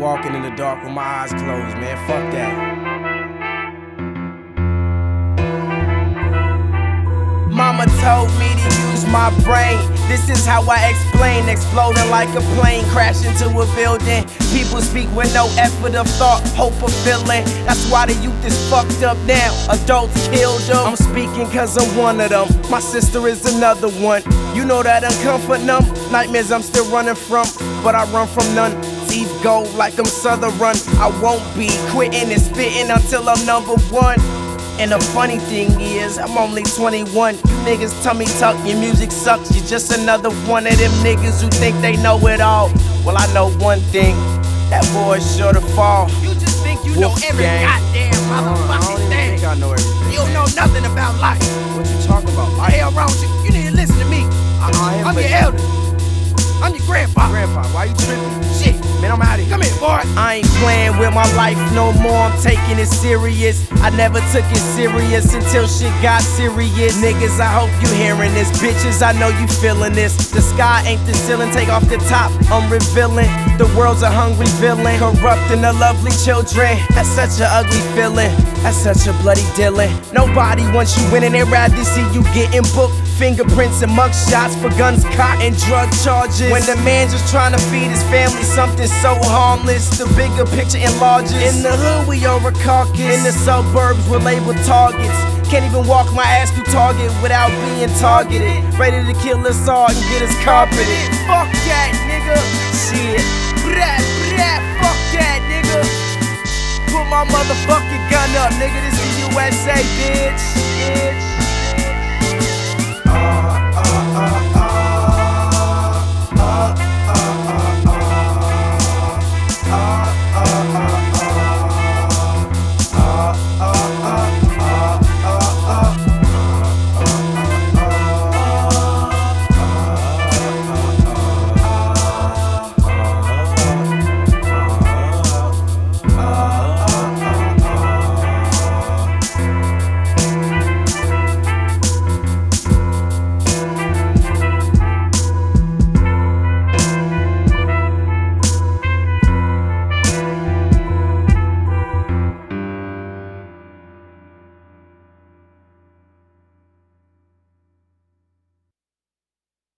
walking in the dark with my eyes closed, man. Fuck that. Mama told me to use my brain. This is how I explain. Exploding like a plane, crash into a building. People speak with no effort of thought, hope of feeling. That's why the youth is fucked up now. Adults killed them. I'm speaking cause I'm one of them. My sister is another one. You know that I'm comforting them. Nightmares I'm still running from, but I run from none. Teeth go like I'm Southern. I won't be quitting and spitting until I'm number one. And the funny thing is, I'm only 21. You niggas tummy tuck, your music sucks. You're just another one of them niggas who think they know it all. Well, I know one thing, that boy's sure to fall. You just think you know every goddamn motherfucking thing. I know everything. You don't know nothing about life. What you talking about? What the hell wrong with you? You need to listen to me. I'm your elder. I'm your grandpa. Grandpa, why you tripping? Shit. Man, I'm out of here. Come here, boy. I ain't playing with my life no more, I'm taking it serious. I never took it serious until shit got serious. Niggas, I hope you hearing this. Bitches, I know you feeling this. The sky ain't the ceiling, take off the top, I'm revealing. The world's a hungry villain, corrupting the lovely children. That's such an ugly feeling, that's such a bloody dealing. Nobody wants you winning, they'd rather see you getting booked. Fingerprints and mugshots for guns, caught, and drug charges. When the man just trying to feed his family something so harmless, the bigger picture enlarges. In the hood we are a carcass, in the suburbs we're labeled targets. Can't even walk my ass through Target without being targeted. Ready to kill us all and get us carpeted. Fuck that, nigga. Shit. Brat, brat, fuck that, nigga. Put my motherfucking gun up, nigga. This is USA, bitch.